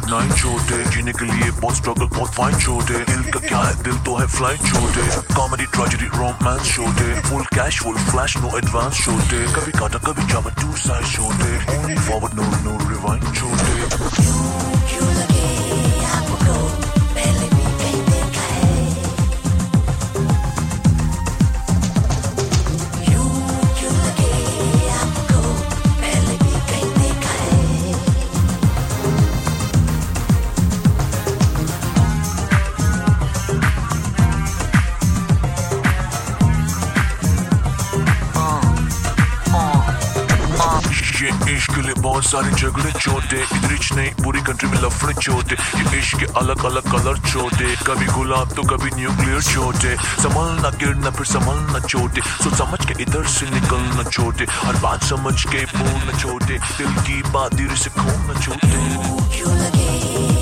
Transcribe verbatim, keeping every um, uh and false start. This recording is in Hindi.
गुड नाइट छोटे, जीने के लिए बहुत स्ट्रगल बहुत फाइन छोटे, दिल का क्या है दिल तो है फ्लाइट छोटे, कॉमेडी ट्रेजेडी रोमांस छोटे, full cash full flash no advance छोटे, कभी काटा कभी जावा टू साइड छोटे, only forward no no rewind छोटे। ये इश्क के लिए बहुत सारे झगड़े छोटे, इधर रिच नहीं पूरी कंट्री में लफड़े छोटे, ये इश्क के अलग अलग कलर छोटे, कभी गुलाब तो कभी न्यूक्लियर छोटे, संभलना गिरना फिर संभलना छोटे, सोच समझ के इधर से निकलना छोटे, हर बात समझ के बोलना छोटे, दिल की बात दिल से खोलना छोटे।